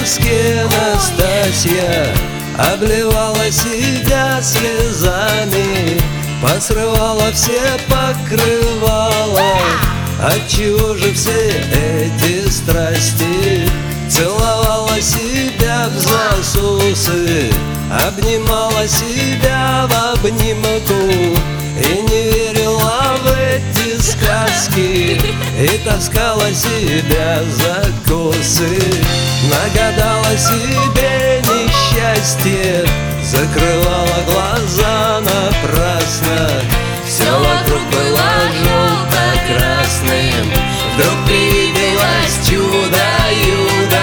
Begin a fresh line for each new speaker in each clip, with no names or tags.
песке Настасья обливала себя слезами, посрывала все покрывала. Отчего же все эти страсти? Целовала себя в засосы, обнимала себя в обнимку и не верила в эти сказки, и таскала себя за косы. Нагадала себе несчастье, закрывала глаза напрасно. Все вокруг было желто-красным, вдруг привиделось чудо-юдо.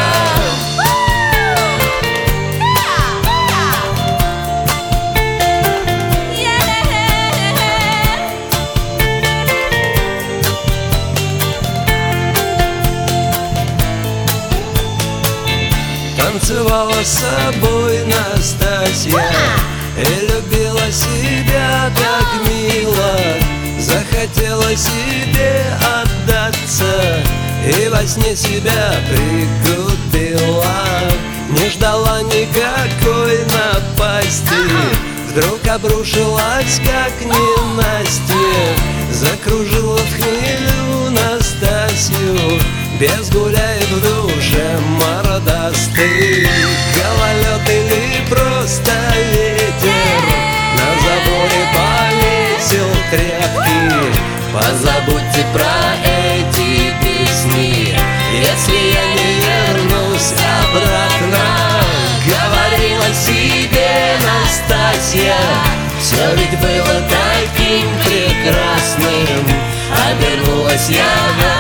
Танцевала с собой Настасья и любила себя так мило. Захотела себе отдаться и во сне себя прикупила. Не ждала никакой напасти, вдруг обрушилась как ненастье. Закружила в хмелю Настасью, без гуляет в душе мордастый. Гололед или просто ветер на заборе повесил тряпки. Позабудьте про эти песни, если я не вернусь обратно. Говорила себе Настасья, все ведь было таким прекрасным. Обернулась я